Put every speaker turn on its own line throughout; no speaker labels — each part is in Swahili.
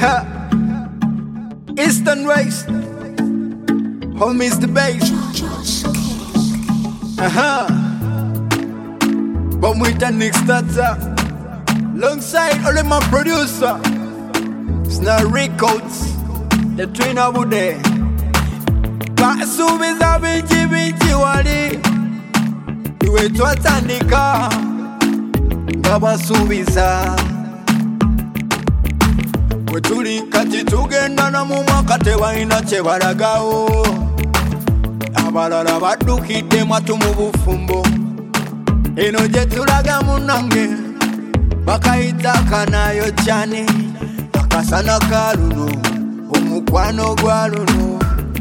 East and West, home is the base. But with the next starter, alongside all of my producer, Snare Records, the twin over there. Basubiza binchi wali, iwe twatandika, ngabasubiza. Wetuli kati tugenda na mumwaka tebalina kye balagawo. Abalala baddukidde mwatu mu bufumbo. Eno gye tulaga munnange bakayita kanayo cyane. Akasana ka luno omukwano gwa luno.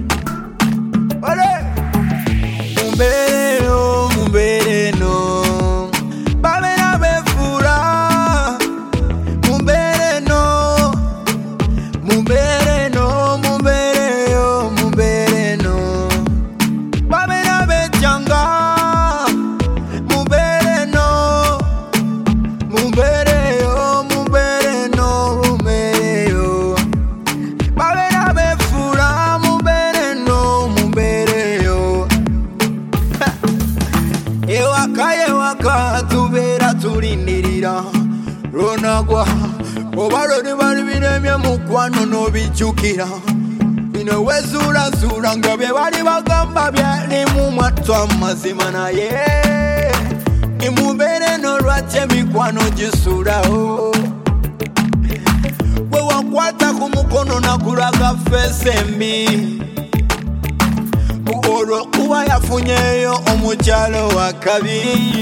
Ole mumbeereno mumbeereno babera befuula. Mumbeereno mumbeereno mumbeereyo mumbeereno babera betyanga. Mumbeereno mumbeereyo mumbeereno mumbeereyo babera befuula. Mumbeereno mumbeereyo ewaka tubeera tulindirira lunagwa oba lwe bali biremye mukwano n'obijjukira. Bino wezuulazuula nga bye bali bagamba byalimu mwattu amazima naye mumbeereno lwaki emikwano gisuulawo. Bwe wakwata ku mukono nakulaga feesi embi olw'okuba yafunyeyo omukyalo wa kabi.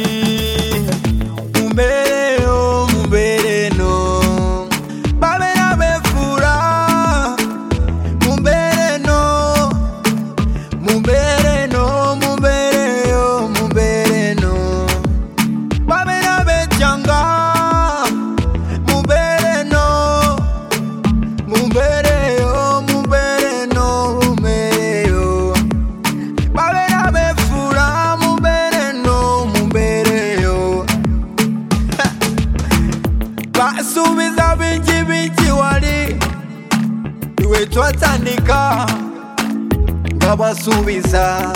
Mumbeereyo mumbeereno babera befuula. Mumbeereno mumbeereno mumbeereyo mumbeereno babera betyanga. Mumbeereno mumbeereyo mumbeereno mumbeereyo babera befuula. Mumbeereno mumbeereyo basubiza binchi wali, iwe twatandika nga basubiza.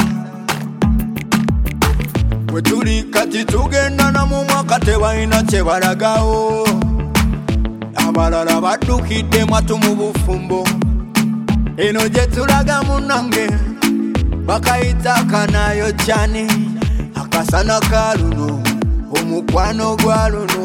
Wetuli kati tugenda na mumwaka tebalina kye balagawo. Abalala baddukidde mwatu mu bufumbo. Eno gye tulaga munnange bakayita kanayo cyane. Akasana ka luno omukwano gwa luno.